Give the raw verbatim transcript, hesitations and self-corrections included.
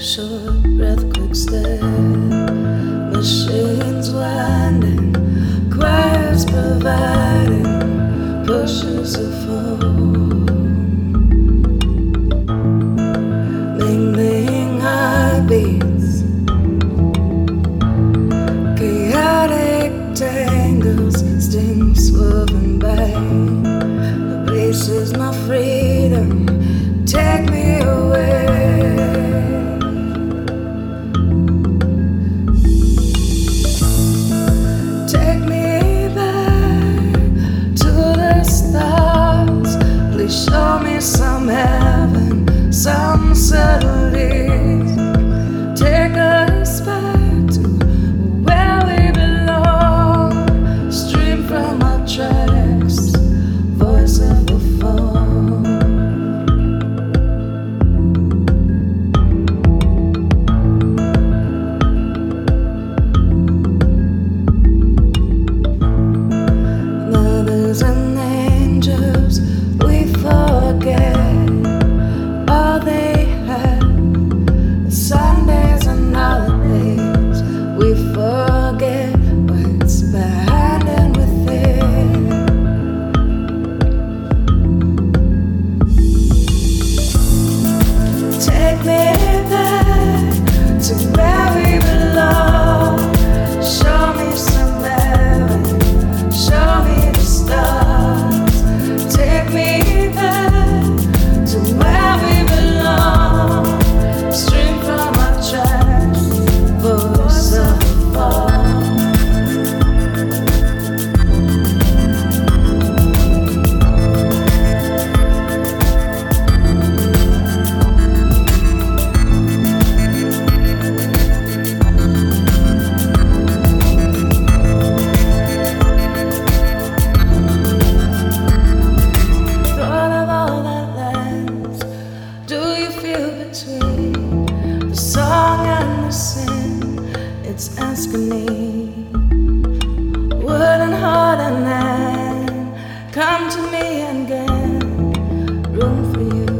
short breath, quick step, machines winding, choirs providing, pushes of foam, mingling heartbeats, chaotic tangles, stings swerving by. The place is my freedom, take me away. Take me back to the stars. Please show me some heaven, some subtleties. Take us back to where we belong. Stream from our tracks, voice of the phone. Mothers and angels, we forget all they had. Sundays and holidays, we forget what's behind and within. Take me back to where we belong. Show me some heaven, show me the stars. Take me back to where we belong. Stream from our tracks, voice of the fall. Thought of all that lands, do you feel between the song and the sin? It's asking me, wouldn't heart and hand come to me again? Room for you.